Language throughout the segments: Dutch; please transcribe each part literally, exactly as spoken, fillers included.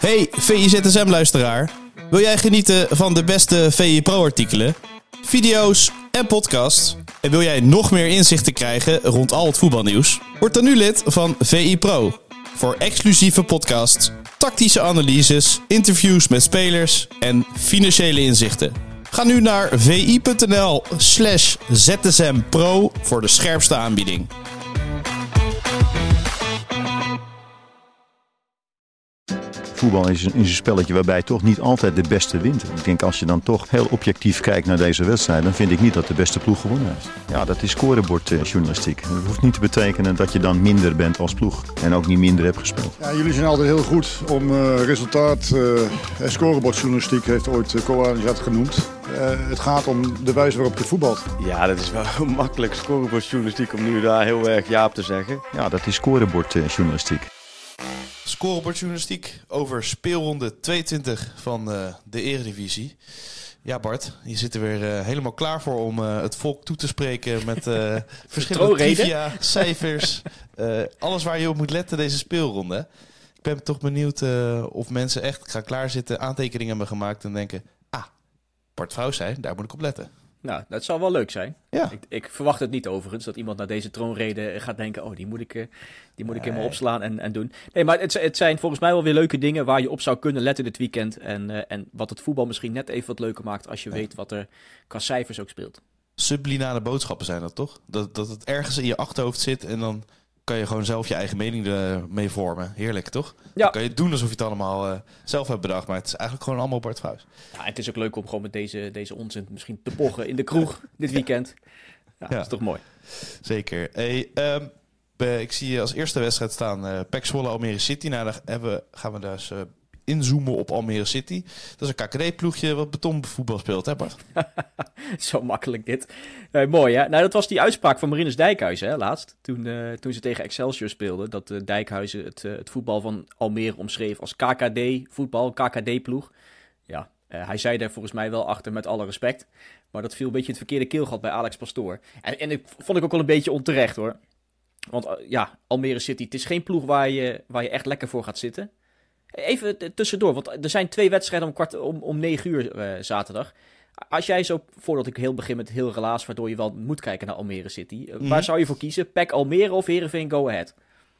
Hey V I Z S M-luisteraar. Wil jij genieten van de beste V I Pro-artikelen, video's en podcasts? En wil jij nog meer inzichten krijgen rond al het voetbalnieuws? Word dan nu lid van V I Pro. Voor exclusieve podcasts, tactische analyses, interviews met spelers en financiële inzichten. Ga nu naar vi.nl slash zsmpro voor de scherpste aanbieding. Voetbal is een, is een spelletje waarbij toch niet altijd de beste wint. Ik denk als je dan toch heel objectief kijkt naar deze wedstrijd, dan vind ik niet dat de beste ploeg gewonnen heeft. Ja, dat is scorebordjournalistiek. Dat hoeft niet te betekenen dat je dan minder bent als ploeg en ook niet minder hebt gespeeld. Ja, jullie zijn altijd heel goed om uh, resultaat uh, en scorebordjournalistiek heeft ooit uh, Koan dat genoemd. Uh, het gaat om de wijze waarop je voetbalt. Ja, dat is wel makkelijk scorebordjournalistiek om nu daar heel erg ja op te zeggen. Ja, dat is scorebordjournalistiek. Scorebordjournalistiek over speelronde tweeëntwintig van uh, de Eredivisie. Ja Bart, je zit er weer uh, helemaal klaar voor om uh, het volk toe te spreken met uh, verschillende trivia, cijfers. Uh, alles waar je op moet letten deze speelronde. Ik ben toch benieuwd uh, of mensen echt gaan klaarzitten, aantekeningen hebben gemaakt en denken... Ah, Bart Vrouws zei, daar moet ik op letten. Nou, dat zal wel leuk zijn. Ja. Ik, ik verwacht het niet overigens, dat iemand naar deze troonrede gaat denken... oh, die moet ik, die moet ik nee. helemaal opslaan en, en doen. Nee, maar het, het zijn volgens mij wel weer leuke dingen waar je op zou kunnen letten dit weekend. En, uh, en wat het voetbal misschien net even wat leuker maakt als je ja. weet wat er qua cijfers ook speelt. Subliminale boodschappen zijn dat toch? Dat, dat het ergens in je achterhoofd zit en dan kan je gewoon zelf je eigen mening ermee vormen. Heerlijk, toch? Ja. Dan kan je het doen alsof je het allemaal uh, zelf hebt bedacht. Maar het is eigenlijk gewoon allemaal Bart Vrouws. Ja, het is ook leuk om gewoon met deze, deze onzin misschien te pochen in de kroeg dit weekend. Ja, ja. Dat is toch mooi. Zeker. Hey, um, be, ik zie je als eerste wedstrijd staan uh, P E C Zwolle Almere City. Nou, dan hebben we, gaan we dus uh, inzoomen op Almere City. Dat is een K K D-ploegje wat betonvoetbal speelt, hè Bart? Zo makkelijk dit. Uh, mooi hè? Nou, dat was die uitspraak van Marinus Dijkhuizen hè, laatst. Toen, uh, toen ze tegen Excelsior speelden. Dat uh, Dijkhuizen het, uh, het voetbal van Almere omschreef als K K D-voetbal, K K D-ploeg. Ja, uh, hij zei daar volgens mij wel achter met alle respect. Maar dat viel een beetje het verkeerde keelgat bij Alex Pastoor. En, en ik vond ik ook wel een beetje onterecht hoor. Want uh, ja, Almere City, het is geen ploeg waar je, waar je echt lekker voor gaat zitten. Even tussendoor, want er zijn twee wedstrijden om, kwart, om, om negen uur uh, zaterdag. Als jij zo, voordat ik heel begin met heel relaas, waardoor je wel moet kijken naar Almere City. Uh, mm. Waar zou je voor kiezen? P E C Almere of Heerenveen Go Ahead?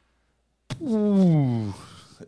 Oeh, uh,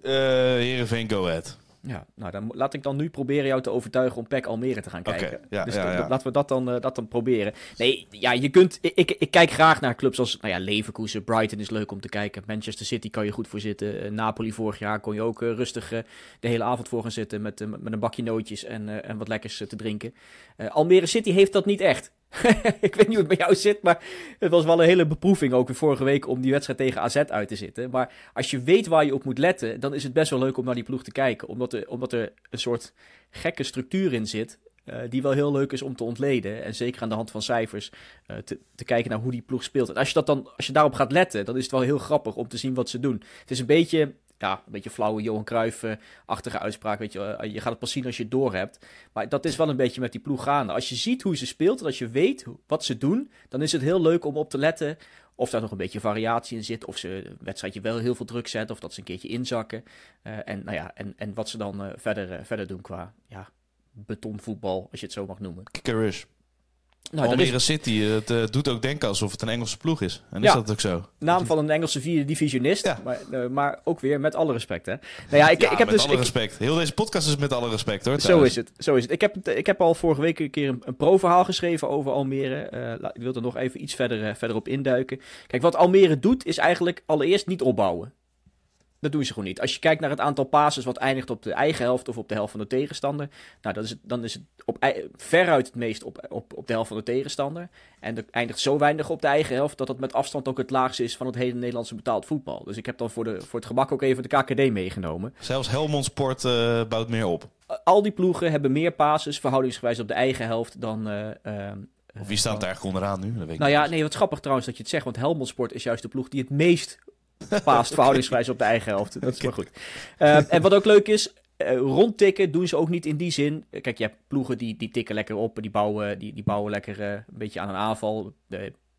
Heerenveen Go Ahead. Ja, nou dan laat ik dan nu proberen jou te overtuigen om P E C Almere te gaan kijken. Okay, ja, dus ja, dan, ja. laten we dat dan, uh, dat dan proberen. Nee, ja, je kunt. Ik, ik, ik kijk graag naar clubs als nou ja, Leverkusen, Brighton is leuk om te kijken. Manchester City kan je goed voor zitten. Uh, Napoli vorig jaar kon je ook uh, rustig uh, de hele avond voor gaan zitten met, uh, met een bakje nootjes en, uh, en wat lekkers uh, te drinken. Uh, Almere City heeft dat niet echt. Ik weet niet hoe het bij jou zit, maar het was wel een hele beproeving ook weer vorige week om die wedstrijd tegen A Z uit te zitten. Maar als je weet waar je op moet letten, dan is het best wel leuk om naar die ploeg te kijken. Omdat er, omdat er een soort gekke structuur in zit, uh, die wel heel leuk is om te ontleden. En zeker aan de hand van cijfers uh, te, te kijken naar hoe die ploeg speelt. En als je, dat dan, als je daarop gaat letten, dan is het wel heel grappig om te zien wat ze doen. Het is een beetje... Ja, een beetje flauwe Johan Cruijff-achtige uitspraak. Weet je, uh, je gaat het pas zien als je het door hebt. Maar dat is wel een beetje met die ploeg gaande. Als je ziet hoe ze speelt en als je weet wat ze doen, dan is het heel leuk om op te letten of daar nog een beetje variatie in zit. Of ze een wedstrijdje wel heel veel druk zetten. Of dat ze een keertje inzakken. Uh, en, nou ja, en, en wat ze dan uh, verder, uh, verder doen qua ja, betonvoetbal, als je het zo mag noemen. Kickerish. Nou, Almere is... City, het uh, doet ook denken alsof het een Engelse ploeg is. En ja, is dat ook zo? Naam van een Engelse vierde divisionist. Ja. Maar, uh, maar ook weer met alle respect, hè. Nou ja, ik, ja, ik heb met dus, alle ik... respect. Heel deze podcast is met alle respect, hoor. Zo trouwens. is het, zo is het. Ik heb, ik heb al vorige week een keer een, een pro-verhaal geschreven over Almere. Uh, ik wil er nog even iets verder, uh, verder op induiken. Kijk, wat Almere doet, is eigenlijk allereerst niet opbouwen. Dat doen ze gewoon niet. Als je kijkt naar het aantal passes wat eindigt op de eigen helft of op de helft van de tegenstander. Nou, dat is het, dan is het op, veruit het meest op, op, op de helft van de tegenstander. En er eindigt zo weinig op de eigen helft dat het met afstand ook het laagste is van het hele Nederlandse betaald voetbal. Dus ik heb dan voor, de, voor het gemak ook even de K K D meegenomen. Zelfs Helmond Sport uh, bouwt meer op. Al die ploegen hebben meer passes verhoudingsgewijs op de eigen helft dan... Uh, uh, of wie staat uh, daar eigenlijk onderaan nu? Dat weet ik nou ja, nee, wat grappig trouwens dat je het zegt. Want Helmond Sport is juist de ploeg die het meest... paast verhoudingsgewijs op de eigen helft. Dat is maar goed. Uh, en wat ook leuk is, uh, rondtikken doen ze ook niet in die zin. Kijk, je hebt ploegen die, die tikken lekker op, die bouwen, die, die bouwen lekker uh, een beetje aan een aanval. De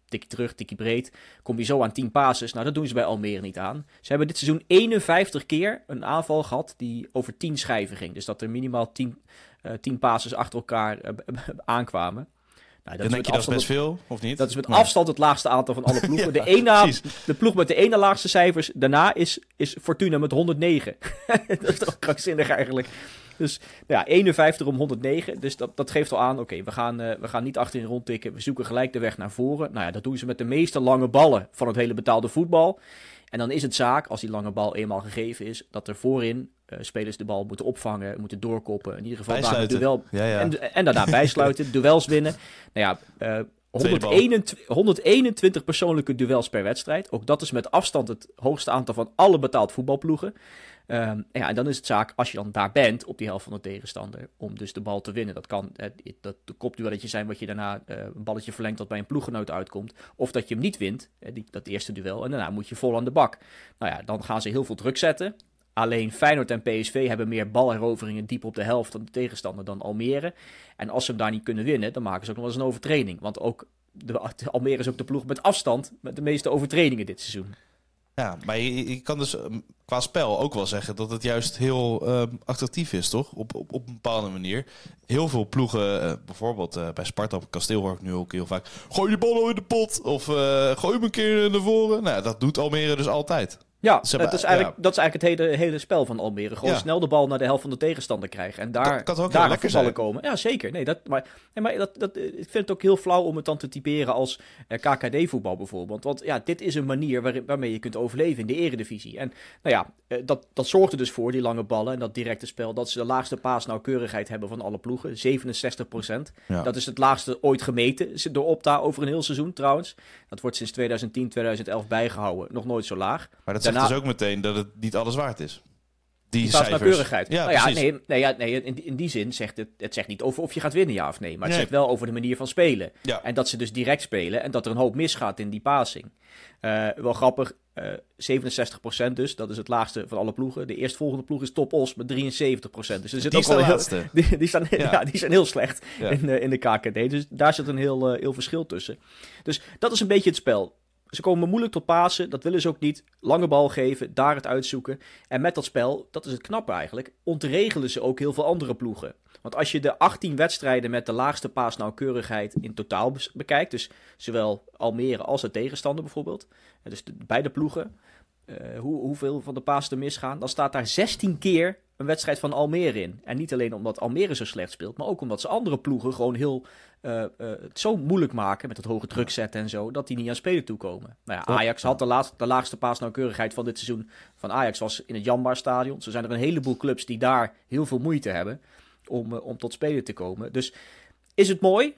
tikkie terug, tikkie breed. Kom je zo aan tien passes. Nou, dat doen ze bij Almere niet aan. Ze hebben dit seizoen eenenvijftig keer een aanval gehad die over tien schijven ging. Dus dat er minimaal tien, uh, tien passes achter elkaar uh, aankwamen. Nou, Dan denk je dat is best veel, of niet? Dat is met maar... afstand het laagste aantal van alle ploegen. ja, de, ene, precies. de ploeg met de ene laagste cijfers daarna is, is Fortuna met honderdnegen. Dat is toch krankzinnig eigenlijk. Dus nou ja, eenenvijftig om honderdnegen. Dus dat, dat geeft al aan, oké, okay, we, gaan, uh, we gaan niet achterin rondtikken. We zoeken gelijk de weg naar voren. Nou ja, dat doen ze met de meeste lange ballen van het hele betaalde voetbal. En dan is het zaak, als die lange bal eenmaal gegeven is, dat er voorin uh, spelers de bal moeten opvangen, moeten doorkoppen. In ieder geval daar een duel. Ja, ja. En, en daarna bijsluiten, duels winnen. Nou ja, uh, honderdeenentwintig, honderdeenentwintig persoonlijke duels per wedstrijd. Ook dat is met afstand het hoogste aantal van alle betaald voetbalploegen. Um, ja, en dan is het zaak, als je dan daar bent, op die helft van de tegenstander, om dus de bal te winnen. Dat kan het, dat de kopduelletje zijn wat je daarna uh, een balletje verlengt dat bij een ploeggenoot uitkomt. Of dat je hem niet wint, uh, die, dat eerste duel, en daarna moet je vol aan de bak. Nou ja, dan gaan ze heel veel druk zetten. Alleen Feyenoord en P S V hebben meer balheroveringen diep op de helft van de tegenstander dan Almere. En als ze hem daar niet kunnen winnen, dan maken ze ook nog wel eens een overtreding. Want ook de, de Almere is ook de ploeg met afstand met de meeste overtredingen dit seizoen. Ja, maar je, je kan dus um, qua spel ook wel zeggen dat het juist heel um, attractief is, toch? Op, op, op een bepaalde manier. Heel veel ploegen, uh, bijvoorbeeld uh, bij Sparta op het Kasteel hoor ik nu ook heel vaak. Gooi die bal in de pot of uh, gooi hem een keer naar voren. Nou, dat doet Almere dus altijd. Ja, Ze hebben, dat, is eigenlijk, ja. dat is eigenlijk het hele, hele spel van Almere. Gewoon Ja. snel de bal naar de helft van de tegenstander krijgen. En daar, Dat kan ook daar heel aan lekker voetballen zijn. komen. Ja, zeker. Nee, dat, maar nee, maar dat, dat, ik vind het ook heel flauw om het dan te typeren als eh, K K D-voetbal bijvoorbeeld. Want ja, dit is een manier waar, waarmee je kunt overleven in de eredivisie. En nou ja, eh, dat, dat zorgt er dus voor, die lange ballen en dat directe spel, dat ze de laagste paasnauwkeurigheid hebben van alle ploegen. zevenenzestig procent. Ja. Dat is het laagste ooit gemeten door Opta over een heel seizoen trouwens. Dat wordt sinds twintig tien, twintig elf bijgehouden. Nog nooit zo laag. Maar dat Daarna... zegt dus ook meteen dat het niet alles waard is. Die, Die cijfers. paasnauwkeurigheid. Ja, nou ja, precies. nee, nee, ja, nee in, in die zin zegt het, het zegt niet over of je gaat winnen, ja of nee. Maar het Nee. zegt wel over de manier van spelen. Ja. En dat ze dus direct spelen en dat er een hoop misgaat in die passing. Uh, wel grappig, uh, zevenenzestig procent dus, dat is het laagste van alle ploegen. De eerstvolgende ploeg is Top Os met drieënzeventig procent. Dus er zit Die ook is de wel heel, laatste. die, die, staan, ja. Ja. Ja, die zijn heel slecht Ja. in, uh, in de K K D. Dus daar zit een heel, uh, heel verschil tussen. Dus dat is een beetje het spel. Ze komen moeilijk tot pasen, dat willen ze ook niet. Lange bal geven, daar het uitzoeken. En met dat spel, dat is het knappe eigenlijk, ontregelen ze ook heel veel andere ploegen. Want als je de achttien wedstrijden met de laagste paasnauwkeurigheid in totaal bekijkt, dus zowel Almere als de tegenstander bijvoorbeeld, dus de, beide ploegen, uh, hoe, hoeveel van de paas er misgaan, dan staat daar zestien keer een wedstrijd van Almere in. En niet alleen omdat Almere zo slecht speelt, maar ook omdat ze andere ploegen gewoon heel uh, uh, het zo moeilijk maken met het hoge druk zetten en zo, dat die niet aan spelen toekomen. Nou ja, Ajax had de, laatste, de laagste paasnauwkeurigheid van dit seizoen van Ajax was in het Janbar Stadion. Zo zijn er een heleboel clubs die daar heel veel moeite hebben om, uh, om tot spelen te komen. Dus is het mooi?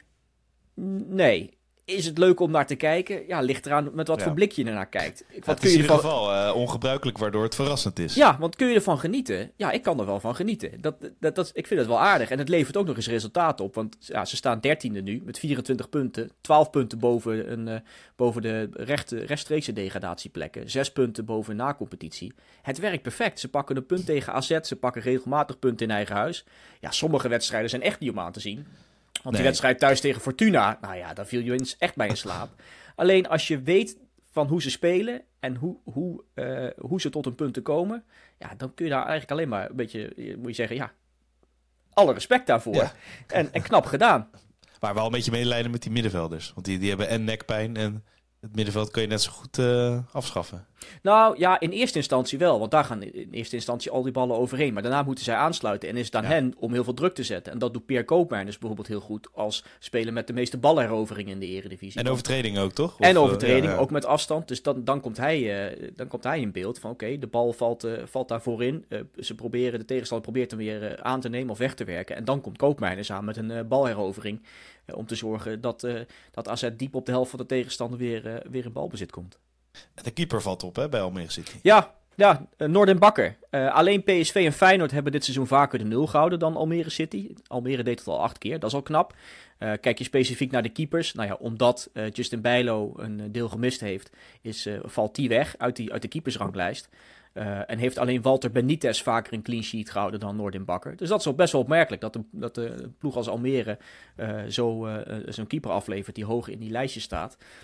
Nee. Is het leuk om naar te kijken? Ja, ligt eraan met wat Ja. voor blik je ernaar kijkt. Wat Het kun is je in ieder ervan... geval uh, ongebruikelijk, waardoor het verrassend is. Ja, want kun je ervan genieten? Ja, ik kan er wel van genieten. Dat, dat, dat, ik vind het wel aardig. En het levert ook nog eens resultaat op. Want ja, ze staan dertiende nu met vierentwintig punten. twaalf punten boven, een, uh, boven de recht, rechtstreekse degradatieplekken. zes punten boven na-competitie. Het werkt perfect. Ze pakken een punt tegen A Z. Ze pakken regelmatig punten in eigen huis. Ja, sommige wedstrijden zijn echt niet om aan te zien. Want Nee. die wedstrijd thuis tegen Fortuna, nou ja, daar viel je eens echt bij in slaap. Alleen als je weet van hoe ze spelen en hoe, hoe, uh, hoe ze tot hun punten komen, ja, dan kun je daar eigenlijk alleen maar een beetje, moet je zeggen, ja, alle respect daarvoor. Ja. En, en knap gedaan. Maar wel een beetje medelijden met die middenvelders. Want die, die hebben en nekpijn en het middenveld kun je net zo goed uh, afschaffen. Nou ja, in eerste instantie wel. Want daar gaan in eerste instantie al die ballen overheen. Maar daarna moeten zij aansluiten. En is het aan Ja. hen om heel veel druk te zetten. En dat doet Peer Koopmeiners dus bijvoorbeeld heel goed als speler met de meeste balheroveringen in de Eredivisie. En overtreding ook, toch? Of, En uh, overtreding, ja, ja. ook met afstand. Dus dan, dan, komt, hij, uh, dan komt hij in beeld van oké, okay, de bal valt, uh, valt daarvoor in. Uh, ze proberen, de tegenstander probeert hem weer uh, aan te nemen of weg te werken. En dan komt Koopmeiners aan met een uh, balherovering. Uh, om te zorgen dat, uh, dat A Z diep op de helft van de tegenstander weer, uh, weer in balbezit komt. En de keeper valt op hè, bij Almere City. Ja, ja uh, Noord en Bakker. Uh, alleen P S V en Feyenoord hebben dit seizoen vaker de nul gehouden dan Almere City. Almere deed het al acht keer, dat is al knap. Uh, kijk je specifiek naar de keepers. Nou ja, omdat uh, Justin Bijlo een deel gemist heeft, is, uh, valt die weg uit, die, uit de keepersranglijst. Uh, en heeft alleen Walter Benitez vaker een clean sheet gehouden dan Noordin Bakker. Dus dat is best wel opmerkelijk dat de, dat de ploeg als Almere uh, zo uh, zo'n keeper aflevert die hoog in die lijstje staat.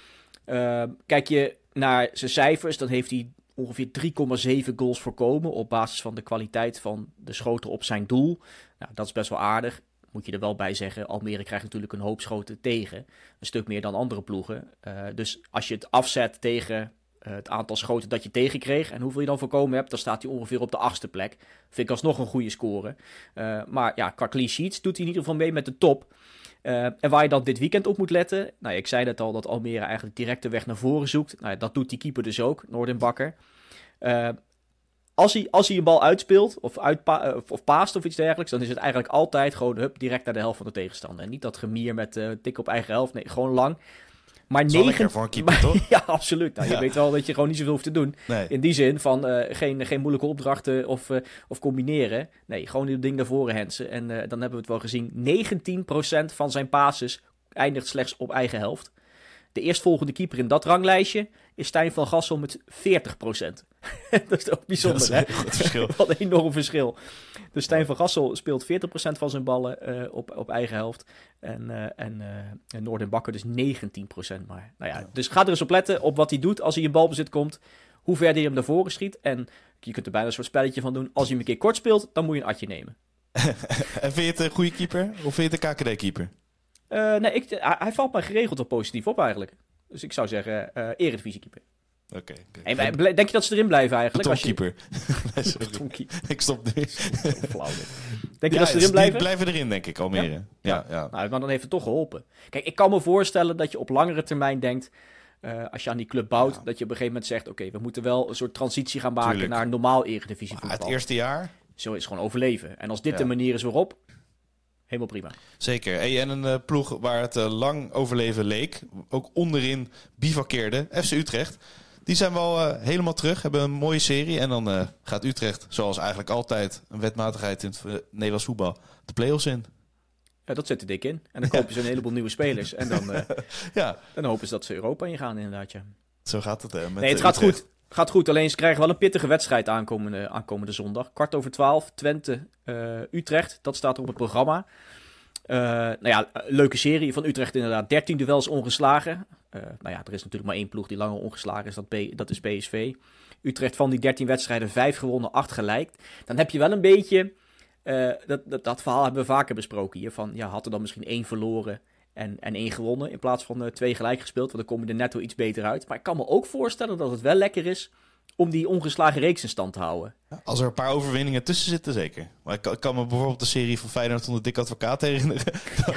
Uh, kijk je naar zijn cijfers, dan heeft hij ongeveer drie komma zeven goals voorkomen op basis van de kwaliteit van de schoten op zijn doel. Nou, dat is best wel aardig. Moet je er wel bij zeggen, Almere krijgt natuurlijk een hoop schoten tegen. Een stuk meer dan andere ploegen. Uh, dus als je het afzet tegen uh, het aantal schoten dat je tegenkreeg en hoeveel je dan voorkomen hebt, dan staat hij ongeveer op de achtste plek. Vind ik alsnog een goede score. Uh, maar ja, qua clean sheets doet hij in ieder geval mee met de top. Uh, en waar je dan dit weekend op moet letten. Nou, ik zei net al dat Almere eigenlijk direct de weg naar voren zoekt. Nou, dat doet die keeper dus ook, Noordin Bakker. Uh, als, hij, als hij een bal uitspeelt of, uitpa- of, of paast of iets dergelijks, dan is het eigenlijk altijd gewoon hup, direct naar de helft van de tegenstander. En niet dat gemier met uh, tik op eigen helft. Nee, gewoon lang. Maar dat is negen... lekker voor een keeper, toch? Ja, absoluut. Nou, je Ja. weet wel dat je gewoon niet zoveel hoeft te doen. Nee. In die zin van uh, geen, geen moeilijke opdrachten of, uh, of combineren. Nee, gewoon die ding naar voren hensen. En uh, dan hebben we het wel gezien. negentien procent van zijn passes eindigt slechts op eigen helft. De eerstvolgende keeper in dat ranglijstje is Stijn van Gassel met veertig procent. Dat is ook bijzonder, Dat is hè? een groot verschil. Wat een enorm verschil. Dus Stijn van Gassel speelt veertig procent van zijn ballen uh, op, op eigen helft. En, uh, en, uh, en Noordin Bakker dus negentien procent maar. Nou ja, dus ga er eens op letten op wat hij doet als hij in balbezit komt. Hoe ver hij hem naar voren schiet. En je kunt er bijna een soort spelletje van doen. Als hij hem een keer kort speelt, dan moet je een atje nemen. En vind je het een goede keeper of vind je het een K K D-keeper? Uh, nee, ik, hij, hij valt mij geregeld wel positief op eigenlijk. Dus ik zou zeggen, uh, eredivisiekieper. Oké. Okay, okay. Hey, denk je dat ze erin blijven eigenlijk? Betonkeeper. Je... Betonkeeper. Ik stop nu. Flauw dit. Denk je ja, dat ze erin blijven? Die blijven erin, denk ik, Almere. Ja, ja. ja. Nou, maar dan heeft het toch geholpen. Kijk, ik kan me voorstellen dat je op langere termijn denkt, uh, als je aan die club bouwt, ja. dat je op een gegeven moment zegt, oké, okay, we moeten wel een soort transitie gaan maken Tuurlijk. naar normaal eredivisie voetbal. Het eerste jaar? Zo is gewoon overleven. En als dit ja. de manier is waarop, helemaal prima. Zeker. Hey, en een uh, ploeg waar het uh, lang overleven leek, ook onderin bivakkeerde, F C Utrecht. Die zijn wel uh, helemaal terug, hebben een mooie serie. En dan uh, gaat Utrecht, zoals eigenlijk altijd een wetmatigheid in het uh, Nederlands voetbal, de play-offs in. Ja, dat zit er dik in. En dan kopen ze een heleboel nieuwe spelers. En dan, uh, ja. dan hopen ze dat ze Europa ingaan inderdaad, ja. Zo gaat het. Uh, met nee, het gaat Utrecht. goed. Gaat goed, alleen ze krijgen wel een pittige wedstrijd aankomende, aankomende zondag. Kwart over twaalf, Twente, uh, Utrecht. Dat staat er op het programma. Uh, nou ja, leuke serie van Utrecht inderdaad. dertien duels ongeslagen. Uh, nou ja, er is natuurlijk maar één ploeg die langer ongeslagen is. Dat, B, dat is P S V. Utrecht van die dertien wedstrijden, vijf gewonnen, acht gelijk. Dan heb je wel een beetje... Uh, dat, dat, dat verhaal hebben we vaker besproken hier. Van, ja, had er dan misschien één verloren en, en één gewonnen. In plaats van uh, twee gelijk gespeeld. Want dan kom je er netto iets beter uit. Maar ik kan me ook voorstellen dat het wel lekker is om die ongeslagen reeks in stand te houden. Als er een paar overwinningen tussen zitten, zeker. Maar ik kan, ik kan me bijvoorbeeld de serie van Feyenoord onder Dick Advocaat herinneren.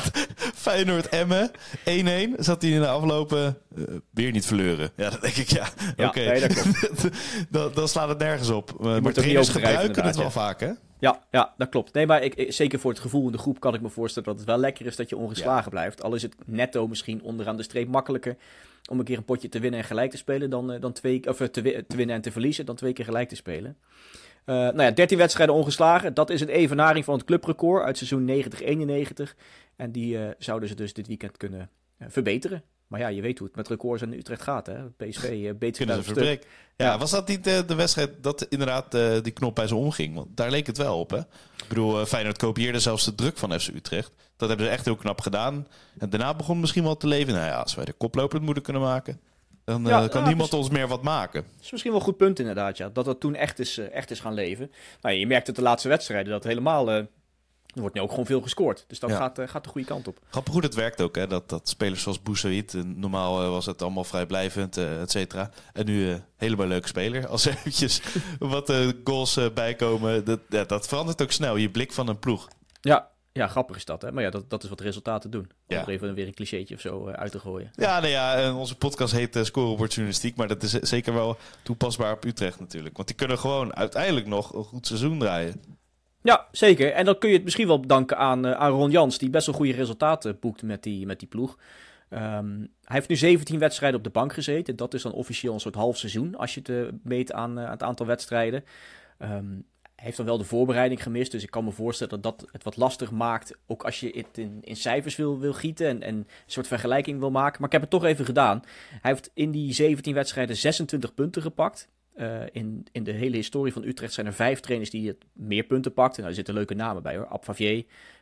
Feyenoord-Emmen, één-één. Zat hij in de aflopen uh, weer niet verleuren. Ja, dan denk ik, ja, ja oké. Okay. Nee, dan, dan slaat het nergens op. Uh, maar trainers gebruiken het wel ja. vaak, hè? Ja, ja, dat klopt. Nee, maar ik, ik, zeker voor het gevoel in de groep kan ik me voorstellen dat het wel lekker is dat je ongeslagen ja. blijft. Al is het netto misschien onderaan de streep makkelijker om een keer een potje te winnen en gelijk te spelen dan, uh, dan twee, of te, te winnen en te verliezen dan twee keer gelijk te spelen. Uh, nou ja, dertien wedstrijden ongeslagen. Dat is een evenaring van het clubrecord uit seizoen negentig eenennegentig. En die uh, zouden ze dus dit weekend kunnen uh, verbeteren. Maar ja, je weet hoe het met records in Utrecht gaat, hè? P S V uh, beter kunnen ze verbreken. Ja, ja, was dat niet uh, de wedstrijd dat inderdaad uh, die knop bij ze omging? Want daar leek het wel op, hè? Ik bedoel, uh, Feyenoord kopieerde zelfs de druk van F C Utrecht. Dat hebben ze echt heel knap gedaan. En daarna begon het misschien wel te leven. Nou ja, als wij de koploper het moeten kunnen maken, dan uh, ja, kan ja, niemand dus, ons meer wat maken. Dat is misschien wel een goed punt inderdaad, ja. Dat dat toen echt is, uh, echt is gaan leven. Nou, je merkt het de laatste wedstrijden dat helemaal... Uh, er wordt nu ook gewoon veel gescoord. Dus dat ja. gaat, uh, gaat de goede kant op. Grappig hoe dat werkt ook, hè? Dat, dat spelers zoals Boussaïd, uh, normaal uh, was het allemaal vrijblijvend, uh, et cetera. En nu uh, helemaal leuke speler. Als er eventjes wat uh, goals uh, bijkomen, dat, ja, dat verandert ook snel. Je blik van een ploeg. Ja, ja, grappig is dat, hè? Maar ja, dat, dat is wat resultaten doen. Om ja. er even weer een clichétje of zo uh, uit te gooien. Ja, nou ja, onze podcast heet uh, Scorebordjournalistiek, maar dat is zeker wel toepasbaar op Utrecht natuurlijk. Want die kunnen gewoon uiteindelijk nog een goed seizoen draaien. Ja, zeker. En dan kun je het misschien wel bedanken aan, uh, aan Ron Jans, die best wel goede resultaten boekt met die, met die ploeg. Um, hij heeft nu zeventien wedstrijden op de bank gezeten. Dat is dan officieel een soort half seizoen, als je het uh, meet aan, uh, aan het aantal wedstrijden. Um, hij heeft dan wel de voorbereiding gemist, dus ik kan me voorstellen dat dat het wat lastig maakt. Ook als je het in, in cijfers wil, wil gieten en, en een soort vergelijking wil maken. Maar ik heb het toch even gedaan. Hij heeft in die zeventien wedstrijden zesentwintig punten gepakt. Uh, in, in de hele historie van Utrecht zijn er vijf trainers die het meer punten pakten. Nou, er zitten leuke namen bij hoor. Ab Favier,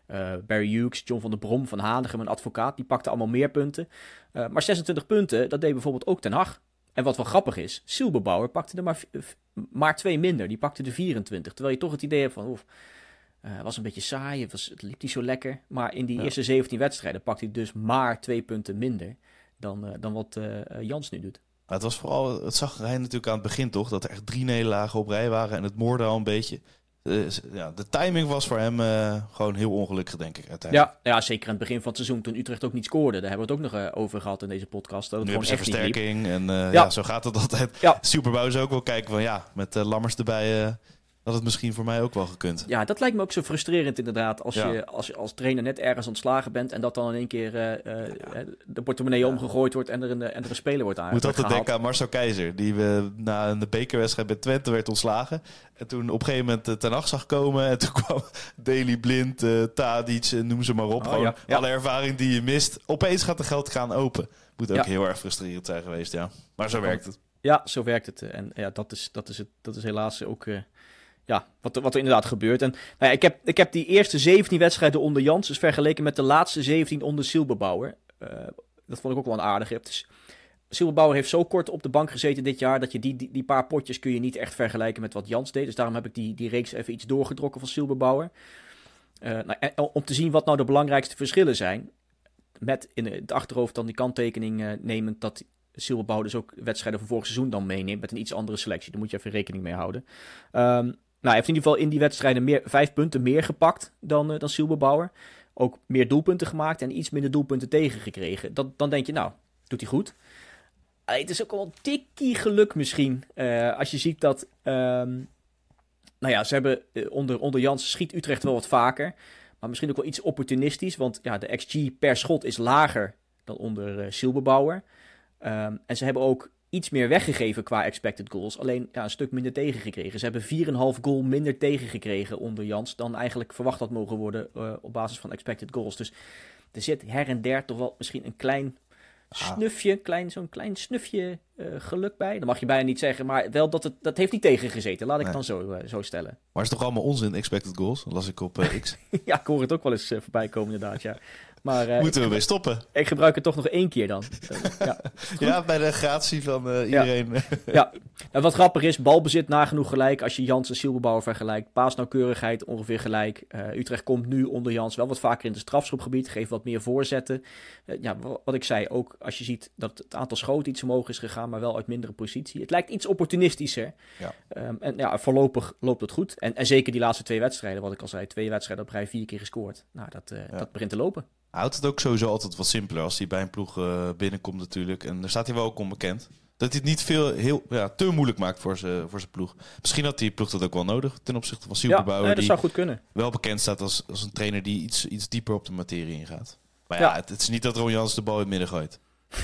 Uh, Barry Hughes, John van der Brom van Hanegem, een advocaat, die pakten allemaal meer punten. Uh, maar zesentwintig punten, dat deed bijvoorbeeld ook Ten Hag. En wat wel grappig is, Silberbauer pakte er maar, maar twee minder. Die pakte de vierentwintig. Terwijl je toch het idee hebt van, oef, uh, het was een beetje saai, het, was, het liep niet zo lekker. Maar in die ja. eerste zeventien wedstrijden pakte hij dus maar twee punten minder dan, uh, dan wat uh, Jans nu doet. Het was vooral, het zag hij natuurlijk aan het begin toch, dat er echt drie nederlagen op rij waren en het moorde al een beetje. Dus, ja, de timing was voor hem uh, gewoon heel ongelukkig, denk ik, uiteindelijk. Ja, ja, zeker aan het begin van het seizoen, toen Utrecht ook niet scoorde. Daar hebben we het ook nog uh, over gehad in deze podcast. Dat het nu gewoon hebben ze echt versterking niet en uh, ja. ja, zo gaat het altijd. Ja. Superbouw is ook wel kijken van ja, met uh, Lammers erbij uh, had het misschien voor mij ook wel gekund. Ja, dat lijkt me ook zo frustrerend inderdaad. Als, ja. je, als je als trainer net ergens ontslagen bent en dat dan in één keer uh, uh, ja. de portemonnee ja. omgegooid wordt en er een, en er een speler wordt aan. Moet altijd denken aan Marcel Keizer, die we na een bekerwedstrijd bij Twente werd ontslagen. En toen op een gegeven moment Ten Hag zag komen en toen kwam Daley Blind, uh, Tadic, noem ze maar op. Oh, gewoon ja. Ja. alle ervaring die je mist. Opeens gaat de geldkraan open. Moet ook ja. heel erg frustrerend zijn geweest, ja. Maar zo werkt het. Ja, zo werkt het. En ja, dat is, dat is, het, dat is helaas ook... Uh, Ja, wat, wat er inderdaad gebeurt. En nou ja, ik, heb, ik heb die eerste zeventien wedstrijden onder Jans dus vergeleken met de laatste zeventien onder Silberbauer. Uh, dat vond ik ook wel een aardige. Dus Silberbauer heeft zo kort op de bank gezeten dit jaar dat je die, die, die paar potjes kun je niet echt vergelijken met wat Jans deed. Dus daarom heb ik die, die reeks even iets doorgetrokken van Silberbauer. Uh, nou, en, om te zien wat nou de belangrijkste verschillen zijn. Met in het achterhoofd dan die kanttekening uh, nemend dat Silberbauer dus ook wedstrijden van vorig seizoen dan meeneemt met een iets andere selectie. Daar moet je even rekening mee houden. Um, Nou, hij heeft in ieder geval in die wedstrijden meer, vijf punten meer gepakt dan, uh, dan Silberbauer. Ook meer doelpunten gemaakt en iets minder doelpunten tegengekregen. Dat, dan denk je, nou, doet hij goed. Uh, het is ook wel een tikkie geluk misschien. Uh, als je ziet dat... Um, nou ja, ze hebben uh, onder, onder Jans schiet Utrecht wel wat vaker. Maar misschien ook wel iets opportunistisch. Want ja, de X G per schot is lager dan onder uh, Silberbauer. Um, en ze hebben ook... iets meer weggegeven qua expected goals. Alleen ja, een stuk minder tegengekregen. Ze hebben vier komma vijf goal minder tegengekregen onder Jans dan eigenlijk verwacht had mogen worden uh, op basis van expected goals. Dus er zit her en der toch wel misschien een klein snufje, klein, zo'n klein snufje uh, geluk bij. Dat mag je bijna niet zeggen, maar wel dat het dat heeft niet tegengezeten. Laat ik nee. het dan zo, uh, zo stellen. Maar is toch allemaal onzin expected goals? Dat las ik op uh, X. Ja, ik hoor het ook wel eens uh, voorbij komen inderdaad, ja. Maar, uh, Moeten we ik, weer stoppen? Ik gebruik het toch nog één keer dan. Uh, ja. ja, bij de gratie van uh, iedereen. Ja, ja. Nou, wat grappig is, balbezit nagenoeg gelijk. Als je Jans en Silberbauer vergelijkt. Paasnauwkeurigheid ongeveer gelijk. Uh, Utrecht komt nu onder Jans wel wat vaker in het strafschopgebied. Geeft wat meer voorzetten. Uh, ja, wat ik zei, ook als je ziet dat het aantal schoten iets omhoog is gegaan, maar wel uit mindere positie. Het lijkt iets opportunistischer. Ja. Um, en ja, voorlopig loopt het goed. En, en zeker die laatste twee wedstrijden, wat ik al zei. Twee wedstrijden op rij, vier keer gescoord. Nou, dat, uh, ja. dat begint te lopen. Hij houdt het ook sowieso altijd wat simpeler als hij bij een ploeg uh, binnenkomt natuurlijk. En daar staat hij wel ook onbekend. Dat hij het niet veel, heel, ja, te moeilijk maakt voor zijn voor zijn ploeg. Misschien had die ploeg dat ook wel nodig ten opzichte van Silberbauer. Ja, nee, dat zou goed kunnen. Wel bekend staat als, als een trainer die iets, iets dieper op de materie ingaat. Maar ja, ja. Het, het is niet dat Ron Jans de bal in het midden gooit.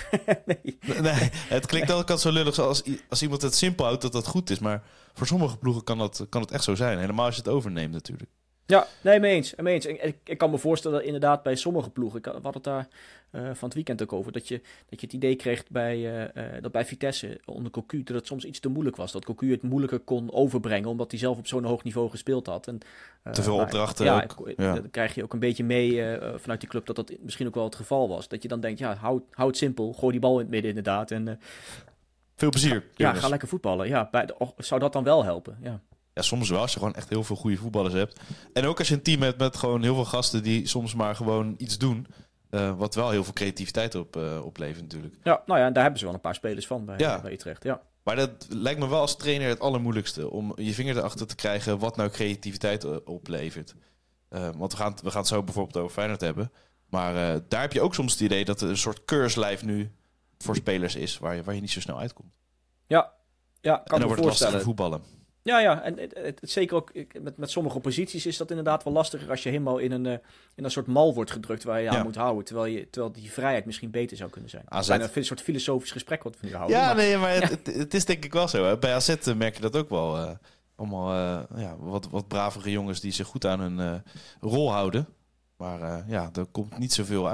nee. nee. Het klinkt altijd zo lullig als, als iemand het simpel houdt dat dat goed is. Maar voor sommige ploegen kan, dat, kan het echt zo zijn. Helemaal als je het overneemt natuurlijk. Ja, nee, mee eens. Mee eens. Ik, ik kan me voorstellen inderdaad bij sommige ploegen, ik had het daar uh, van het weekend ook over, dat je, dat je het idee kreeg bij, uh, uh, dat bij Vitesse onder Cocu, dat het soms iets te moeilijk was. Dat Cocu het moeilijker kon overbrengen, omdat hij zelf op zo'n hoog niveau gespeeld had. En, uh, te veel maar, opdrachten ja, ook. Ik, ja, dan krijg je ook een beetje mee uh, vanuit die club dat dat misschien ook wel het geval was. Dat je dan denkt, ja, houd, houd simpel, gooi die bal in het midden inderdaad. En, uh, veel plezier. Ga, ja, ga lekker voetballen. Ja, bij de, oh, zou dat dan wel helpen? Ja. Ja, soms wel, als je gewoon echt heel veel goede voetballers hebt. En ook als je een team hebt met gewoon heel veel gasten die soms maar gewoon iets doen. Uh, wat wel heel veel creativiteit op, uh, oplevert natuurlijk. Ja, nou ja, daar hebben ze wel een paar spelers van bij, ja. bij Utrecht. Ja. Maar dat lijkt me wel als trainer het allermoeilijkste. Om je vinger erachter te krijgen wat nou creativiteit uh, oplevert. Uh, want we gaan, we gaan het zo bijvoorbeeld over Feyenoord hebben. Maar uh, daar heb je ook soms het idee dat er een soort keurslijf nu voor spelers is. Waar je, waar je niet zo snel uitkomt. Ja, ja kan en dan me wordt het voorstellen. lastig voetballen. Ja, ja, en het, het, het, zeker ook met, met sommige posities is dat inderdaad wel lastiger als je helemaal in een, uh, in een soort mal wordt gedrukt waar je aan ja. moet houden. Terwijl, je, terwijl die vrijheid misschien beter zou kunnen zijn. Het is een soort filosofisch gesprek wat we nu houden. Ja, maar, nee, maar ja. Het, het, het is denk ik wel zo. Hè. Bij A Z merk je dat ook wel. Uh, allemaal uh, ja, wat, wat bravere jongens die zich goed aan hun uh, rol houden. Maar uh, ja, er komt niet zoveel uit.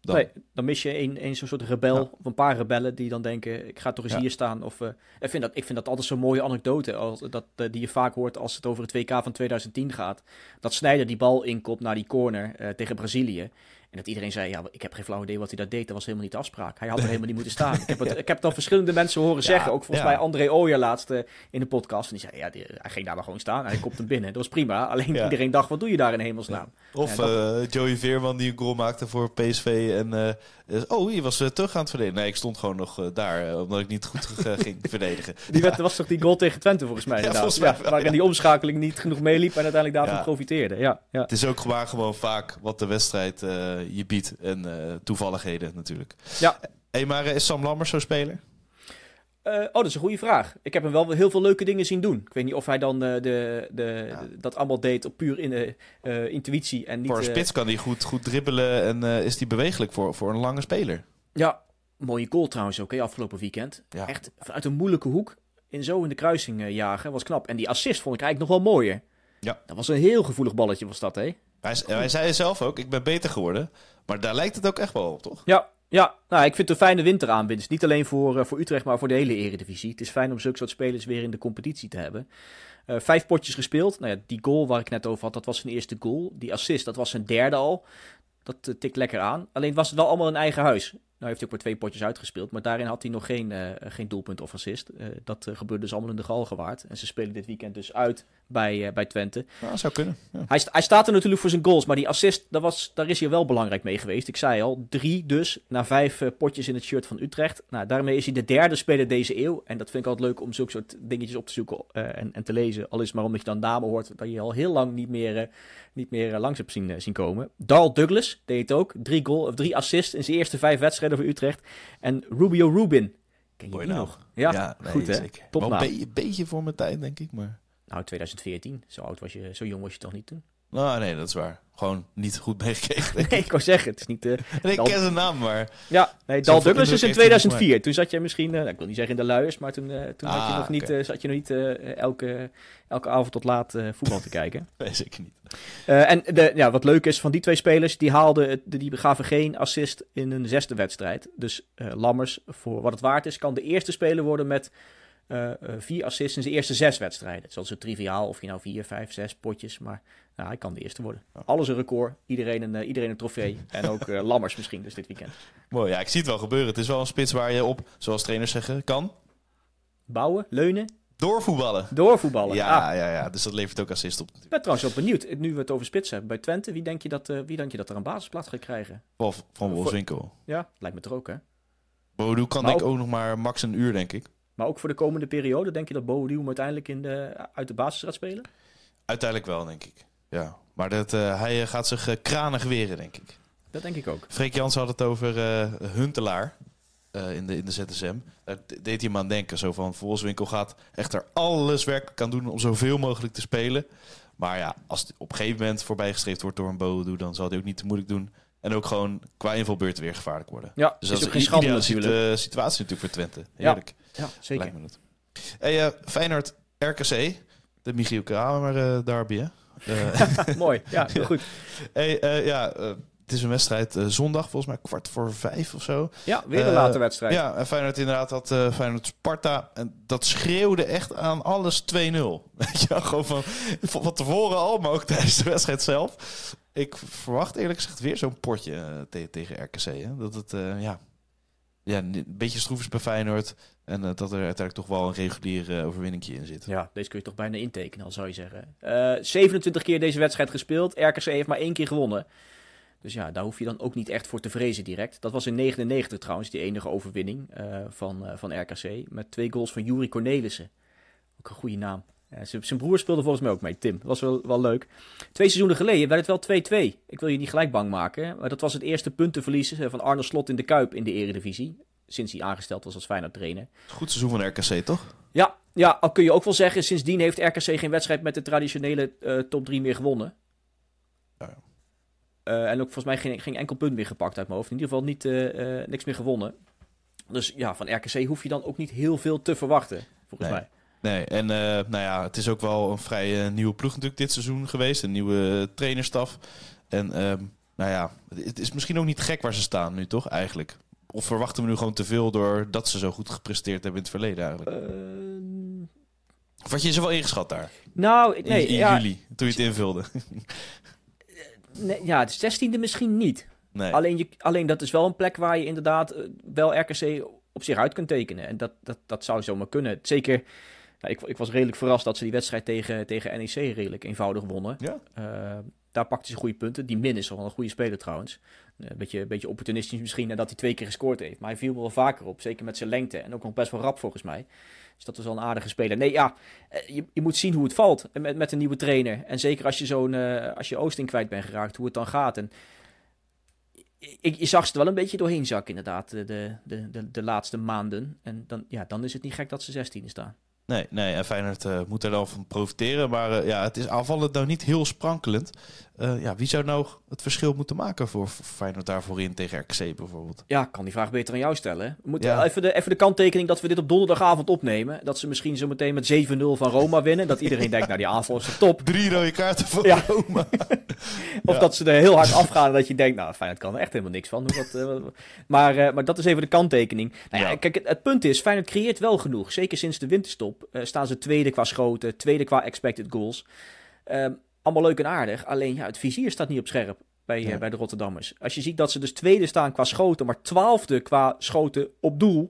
dan. Nee, dan mis je een, een zo'n soort rebel, Ja. of een paar rebellen die dan denken, ik ga toch eens Ja. hier staan. Of, uh, ik, vind dat, ik vind dat altijd zo'n mooie anekdote, als, dat, uh, die je vaak hoort als het over het W K van twintig tien gaat. Dat Sneijder die bal inkopt naar die corner uh, tegen Brazilië. En dat iedereen zei, ja, ik heb geen flauw idee wat hij dat deed. Dat was helemaal niet de afspraak. Hij had er helemaal niet moeten staan. Ik heb het, ik heb het al verschillende mensen horen zeggen. Ook volgens ja. mij André Ooyer laatst uh, in de podcast. En die zei, ja, die, hij ging daar maar gewoon staan. En hij kopt hem binnen. Dat was prima. Alleen Ja. iedereen dacht, wat doe je daar in hemelsnaam? Ja. Of Ja, dat... uh, Joey Veerman die een goal maakte voor P S V. En uh, oh, je was uh, terug aan het verdedigen. Nee, ik stond gewoon nog uh, daar. Uh, omdat ik niet goed uh, ging verdedigen. Die werd, was toch die goal tegen Twente volgens mij? Ja, volgens mij mij wel, ja, waarin ja. die omschakeling niet genoeg meeliep. En uiteindelijk daarvan Ja. profiteerde. Ja, ja. Het is ook maar gewoon vaak wat de wedstrijd uh, je biedt. En uh, toevalligheden natuurlijk. Ja. Hey, maar uh, is Sam Lammers zo'n speler? Uh, oh, dat is een goede vraag. Ik heb hem wel heel veel leuke dingen zien doen. Ik weet niet of hij dan uh, de, de, Ja. de, dat allemaal deed op puur in, uh, uh, intuïtie. En niet, Voor een uh, spits kan hij goed, goed dribbelen en uh, is hij bewegelijk voor, voor een lange speler. Ja, mooie goal trouwens ook, hè, afgelopen weekend. Ja. Echt vanuit een moeilijke hoek en zo in de kruising uh, jagen, was knap. En die assist vond ik eigenlijk nog wel mooier. Ja. Dat was een heel gevoelig balletje was dat, hè? Hij, hij zei zelf ook, ik ben beter geworden. Maar daar lijkt het ook echt wel op, toch? Ja, ja. Nou, ik vind het een fijne winteraanwinst. Niet alleen voor, uh, voor Utrecht, maar voor de hele eredivisie. Het is fijn om zulke soort spelers weer in de competitie te hebben. Uh, vijf potjes gespeeld. Nou ja, die goal waar ik net over had, dat was zijn eerste goal. Die assist, dat was zijn derde al. Dat uh, tikt lekker aan. Alleen was het wel allemaal in eigen huis. Nou heeft hij ook maar twee potjes uitgespeeld. Maar daarin had hij nog geen, uh, geen doelpunt of assist. Uh, dat uh, gebeurde dus allemaal in de Galgenwaard. En ze spelen dit weekend dus uit bij, uh, bij Twente. Nou, zou kunnen. Ja. Hij, st- hij staat er natuurlijk voor zijn goals. Maar die assist, dat was, daar is hij wel belangrijk mee geweest. Ik zei al, drie dus na vijf uh, potjes in het shirt van Utrecht. Nou, daarmee is hij de derde speler deze eeuw. En dat vind ik altijd leuk om zulke soort dingetjes op te zoeken uh, en, en te lezen. Al is het maar omdat je dan namen hoort dat je al heel lang niet meer, uh, niet meer uh, langs hebt zien, uh, zien komen. Darl Douglas deed het ook. Drie, goal, of drie assists in zijn eerste vijf wedstrijden voor Utrecht. En Rubio Rubin. Ken je Mooi die naam. nog? Ja, Ja, nee, goed hè? zeker. Topnaam. Wel een be- beetje voor mijn tijd, denk ik. Maar... Nou, twintig veertien. Zo oud was je, zo jong was je toch niet toen? Nou, nee, dat is waar. Gewoon niet goed meegekregen. denk ik. Nee, ik wou zeggen, het is niet... Uh, En ik Dal- ken zijn naam, maar... Ja, nee, Zoveel Dal Douglas is indruk in heeft hij tweeduizend vier. volgens Toen zat je misschien, uh, ik wil niet zeggen in de luiers, maar toen, uh, toen had je Ah, nog niet, oké. uh, zat je nog niet uh, elke, elke avond tot laat uh, voetbal te kijken. Nee, zeker niet. Uh, en de, ja, wat leuk is van die twee spelers, die haalden, het- die gaven geen assist in hun zesde wedstrijd. Dus uh, Lammers, voor wat het waard is, kan de eerste speler worden met uh, uh, vier assists in zijn eerste zes wedstrijden. Het is altijd zo triviaal of je nou vier, vijf, zes potjes, maar nou, hij kan de eerste worden. Alles een record, iedereen een, uh, iedereen een trofee en ook uh, Lammers misschien dus dit weekend. Mooi, ja, ik zie het wel gebeuren. Het is wel een spits waar je op, zoals trainers zeggen, kan Bouwen, leunen, doorvoetballen. doorvoetballen. Ja, Ah. ja, ja, dus dat levert ook assist op. Ik ben trouwens wel benieuwd, nu we het over spits hebben bij Twente, wie denk je dat, uh, wie denk je dat er een basisplaats gaat krijgen? Van, van Wolfswinkel. Ja, lijkt me er ook, hè? Bodo kan Maar denk ik ook- ook nog maar max een uur, denk ik. Maar ook voor de komende periode, denk je dat Boadu hem uiteindelijk in de, uit de basis gaat spelen? Uiteindelijk wel, denk ik. Ja, maar dat, uh, hij uh, gaat zich uh, kranig weren, denk ik. Dat denk ik ook. Freek Jans had het over uh, Huntelaar uh, in, de, in de Z S M. Daar d- deed hij hem aan denken. Zo van, Wolfswinkel gaat echt er alles werk aan doen om zoveel mogelijk te spelen. Maar ja, als het op een gegeven moment voorbijgestreefd wordt door een Bodo, dan zal hij ook niet te moeilijk doen. En ook gewoon qua invalbeurten weer gevaarlijk worden. Ja, Dus is dat ook is geen een schande ideale natuurlijk. situ- situatie natuurlijk voor Twente. Heerlijk. Ja, zeker. Lijkt me dat. Hey, uh, Feyenoord R K C. De Michiel Kramer uh, derby, hè? Uh, Mooi, ja, heel goed. hey, uh, ja, uh, het is een wedstrijd uh, zondag, volgens mij kwart voor vijf of zo. Ja, weer een Uh, late wedstrijd. Ja, en Feyenoord inderdaad had uh, Feyenoord Sparta. En dat schreeuwde echt aan alles twee nul. Weet je wel, gewoon van, van, van tevoren al, maar ook tijdens de wedstrijd zelf. Ik verwacht eerlijk gezegd weer zo'n potje uh, te- tegen R K C. Hè? Dat het, uh, ja, ja, een beetje stroef is bij Feyenoord. En uh, dat er uiteindelijk toch wel een regulier uh, overwinningje in zit. Ja, deze kun je toch bijna intekenen, al zou je zeggen. Uh, zevenentwintig keer deze wedstrijd gespeeld. R K C heeft maar één keer gewonnen. Dus ja, daar hoef je dan ook niet echt voor te vrezen direct. Dat was in negenennegentig trouwens, die enige overwinning uh, van, uh, van R K C. Met twee goals van Juri Cornelissen. Ook een goede naam. Ja, z- zijn broer speelde volgens mij ook mee, Tim. Dat was wel, wel leuk. Twee seizoenen geleden werd het wel twee twee. Ik wil je niet gelijk bang maken. Maar dat was het eerste puntenverlies uh, van Arne Slot in de Kuip in de Eredivisie. Sinds hij aangesteld was als Feyenoord trainer. Goed seizoen van R K C, toch? Ja, ja, al kun je ook wel zeggen, sindsdien heeft R K C geen wedstrijd met de traditionele uh, top drie meer gewonnen. Ja. Uh, en ook volgens mij geen, geen enkel punt meer gepakt uit mijn hoofd. In ieder geval niet, uh, uh, niks meer gewonnen. Dus ja, van R K C hoef je dan ook niet heel veel te verwachten, volgens Nee. mij. Nee, en uh, nou ja, het is ook wel een vrij uh, nieuwe ploeg natuurlijk dit seizoen geweest. Een nieuwe uh, trainerstaf. En um, nou ja, het is misschien ook niet gek waar ze staan nu, toch? Eigenlijk. Of verwachten we nu gewoon te veel doordat ze zo goed gepresteerd hebben in het verleden eigenlijk? Uh... Of had je ze wel ingeschat daar? Nou, nee. In, in ja, juli, toen je het invulde. nee, ja, het zestiende misschien niet. Nee. Alleen, je, alleen dat is wel een plek waar je inderdaad uh, wel R K C op zich uit kunt tekenen. En dat, dat, dat zou zomaar kunnen. Zeker, nou, ik, ik was redelijk verrast dat ze die wedstrijd tegen, tegen N E C redelijk eenvoudig wonnen. Ja? Uh, daar pakte ze goede punten. Die Min is wel een goede speler trouwens. Een beetje, beetje opportunistisch misschien nadat hij twee keer gescoord heeft. Maar hij viel wel vaker op, zeker met zijn lengte. En ook nog best wel rap volgens mij. Dus dat was wel een aardige speler. Nee, ja, je, je moet zien hoe het valt met, met een nieuwe trainer. En zeker als je zo'n uh, als je Oosting kwijt bent geraakt, hoe het dan gaat. En ik, je zag ze er wel een beetje doorheen zakken inderdaad, de, de, de, de laatste maanden. En dan, ja, dan is het niet gek dat ze zestiende staan. Nee, nee, en Feyenoord uh, moet er dan van profiteren. Maar uh, ja, het is aanvallend nou niet heel sprankelend. Uh, ja, wie zou nou het verschil moeten maken voor Feyenoord daarvoor in tegen R K C bijvoorbeeld? Ja, ik kan die vraag beter aan jou stellen. We moeten ja. even, de, even de kanttekening dat we dit op donderdagavond opnemen. Dat ze misschien zo meteen met zeven nul van Roma winnen. Dat iedereen denkt, nou die aanval is de top. Drie rode kaarten van ja. Roma. Of ja. dat ze er heel hard afgaan en dat je denkt, nou Feyenoord kan er echt helemaal niks van. Wat, uh, maar, uh, maar dat is even de kanttekening. Nou ja, ja. Kijk, het, het punt is, Feyenoord creëert wel genoeg. Zeker sinds de winterstop uh, staan ze tweede qua schoten, tweede qua expected goals. Um, allemaal leuk en aardig. Alleen ja, het vizier staat niet op scherp bij, ja. uh, bij de Rotterdammers. Als je ziet dat ze dus tweede staan qua schoten, maar twaalfde qua schoten op doel.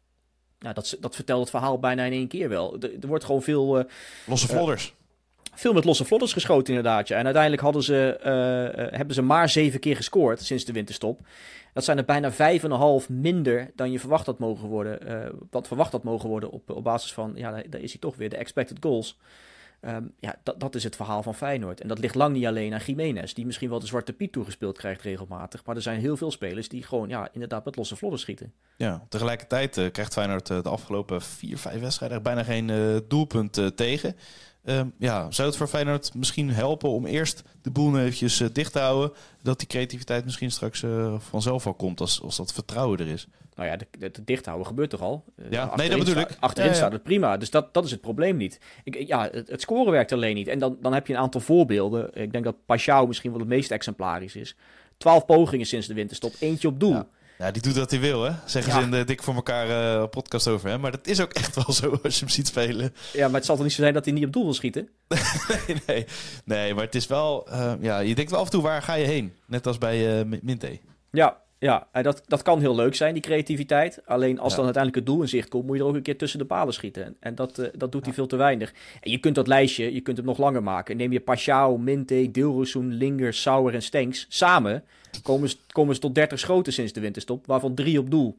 Nou, dat, dat vertelt het verhaal bijna in één keer wel. Er, er wordt gewoon veel... Uh, losse vlodders. Uh, veel met losse vlodders geschoten inderdaad. Ja. En uiteindelijk hadden ze, uh, uh, hebben ze maar zeven keer gescoord sinds de winterstop. Dat zijn er bijna vijf en een half minder dan je verwacht had mogen worden. Uh, wat verwacht had mogen worden op, op basis van... Ja, daar, daar is hij toch weer, de expected goals. Um, ja, dat, dat is het verhaal van Feyenoord. En dat ligt lang niet alleen aan Jiménez, die misschien wel de zwarte piet toegespeeld krijgt regelmatig. Maar er zijn heel veel spelers die gewoon, ja, inderdaad met losse vlodders schieten. Ja, tegelijkertijd uh, krijgt Feyenoord uh, de afgelopen vier, vijf wedstrijden bijna geen uh, doelpunt uh, tegen. Um, ja, zou het voor Feyenoord misschien helpen om eerst de boel eventjes uh, dicht te houden, dat die creativiteit misschien straks uh, vanzelf al komt als, als dat vertrouwen er is? Nou ja, het dicht houden gebeurt toch al? Ja, uh, nee, dat bedoel ik. Sta, achterin ja, ja. staat het prima, dus dat, dat is het probleem niet. Ik, ja, het, het scoren werkt alleen niet. En dan, dan heb je een aantal voorbeelden. Ik denk dat Paschal misschien wel het meest exemplarisch is. Twaalf pogingen sinds de winterstop, eentje op doel. Ja. Ja, die doet wat hij wil, hè? Zeggen ja. ze in de Dik voor elkaar uh, podcast over hem. Maar dat is ook echt wel zo als je hem ziet spelen. Ja, maar het zal toch niet zo zijn dat hij niet op doel wil schieten? nee, nee, nee, maar het is wel... Uh, ja, je denkt wel af en toe, waar ga je heen? Net als bij uh, Minte. Ja, ja dat, dat kan heel leuk zijn, die creativiteit. Alleen als ja. dan uiteindelijk het doel in zicht komt, moet je er ook een keer tussen de palen schieten. En dat, uh, dat doet ja. hij veel te weinig. En je kunt dat lijstje, je kunt het nog langer maken. Neem je Paschal, Minte, Dilrosun, Linger, Sauer en Stenks samen... Komen ze, komen ze tot dertig schoten sinds de winterstop, waarvan drie op doel.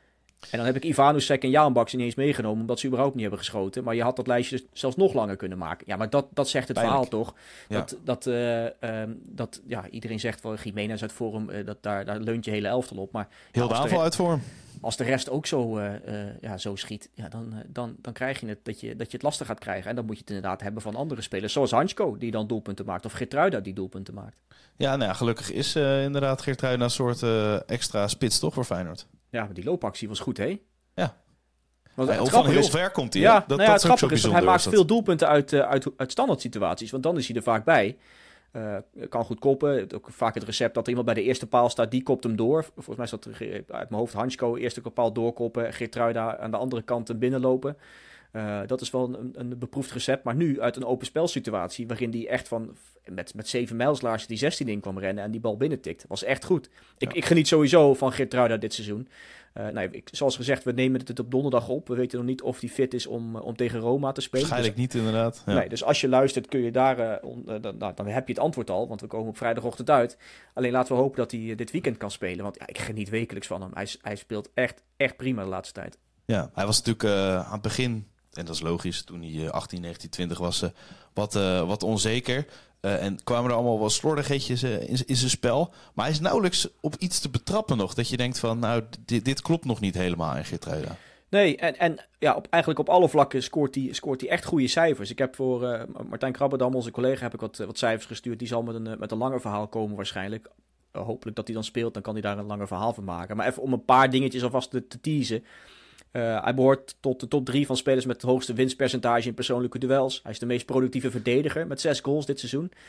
En dan heb ik Ivanusek en Jaanbaks niet eens meegenomen, omdat ze überhaupt niet hebben geschoten. Maar je had dat lijstje zelfs nog langer kunnen maken. Ja, maar dat, dat zegt het Pijnlijk. verhaal toch? Ja. Dat, dat, uh, um, dat ja, iedereen zegt wel, Jiménez uit vorm, uh, dat, daar, daar leunt je hele elftal op. Maar, Heel ja, de aanval uit vorm. Als de rest ook zo, uh, uh, ja, zo schiet, ja, dan, uh, dan, dan krijg je het dat, je dat je het lastig gaat krijgen. En dan moet je het inderdaad hebben van andere spelers. Zoals Hansko, die dan doelpunten maakt. Of Geertruida, die doelpunten maakt. Ja, nou ja, gelukkig is uh, inderdaad Geertruida een soort uh, extra spits toch voor Feyenoord. Ja, maar die loopactie was goed, hè? Ja. Want hij, van heel ver komt hij. Ja, dat, nou ja, dat het is grappige is dat hij maakt veel doelpunten uit, uh, uit, uit standaard situaties. Want dan is hij er vaak bij. Uh, kan goed koppen. Ook vaak het recept dat er iemand bij de eerste paal staat, die kopt hem door. Volgens mij staat er uit mijn hoofd Hansko, eerste paal doorkoppen. Geertruida aan de andere kant hem binnenlopen. Uh, dat is wel een, een beproefd recept. Maar nu uit een open spelsituatie, waarin die echt van met, met zeven mijlslaars die zestien in kwam rennen en die bal binnentikt. Was echt goed. Ik, ja. ik geniet sowieso van Geertruida dit seizoen. Uh, nou, ik, zoals gezegd, we nemen het op donderdag op. We weten nog niet of hij fit is om, om tegen Roma te spelen. Waarschijnlijk dus, niet, inderdaad. Ja. Nee, dus als je luistert, kun je daar, uh, on, uh, dan, dan heb je het antwoord al. Want we komen op vrijdagochtend uit. Alleen laten we hopen dat hij uh, dit weekend kan spelen. Want ja, ik geniet wekelijks van hem. Hij, hij speelt echt, echt prima de laatste tijd. Ja, hij was natuurlijk uh, aan het begin... En dat is logisch, toen hij uh, achttien, negentien, twintig was, uh, wat, uh, wat onzeker. Uh, en kwamen er allemaal wel slordigheidjes uh, in, in zijn spel. Maar hij is nauwelijks op iets te betrappen nog. Dat je denkt van, nou, dit, dit klopt nog niet helemaal in Geertruida. Nee, en, en ja, op, eigenlijk op alle vlakken scoort hij, scoort hij echt goede cijfers. Ik heb voor uh, Martijn Krabberdam, onze collega, heb ik wat, wat cijfers gestuurd. Die zal met een, met een langer verhaal komen waarschijnlijk. Uh, hopelijk dat hij dan speelt, dan kan hij daar een langer verhaal van maken. Maar even om een paar dingetjes alvast te, te teasen. Uh, hij behoort tot de top drie van spelers met het hoogste winstpercentage in persoonlijke duels. Hij is de meest productieve verdediger met zes goals dit seizoen.